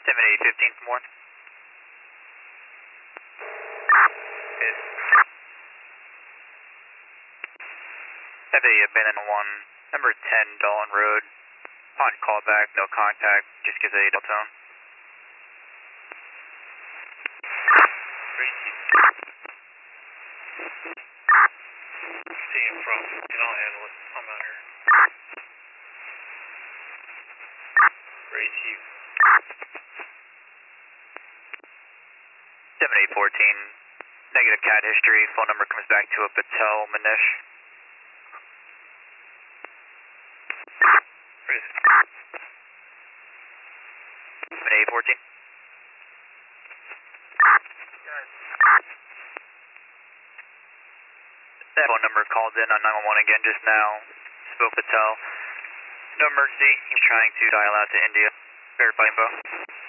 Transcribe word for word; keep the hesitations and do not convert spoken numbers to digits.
seven eight fifteen from one. Is have a abandoned one, number ten Dalton Road. On callback, no contact, just gives a dial tone. See him from, and I'll handle it. I'm out here. Great chief. seven eight fourteen, negative cat history, phone number comes back to a Patel Manish. seven eight fourteen. That phone number called in on nine one one again just now. Spoke Patel. No emergency. He's trying to dial out to India. Verify info.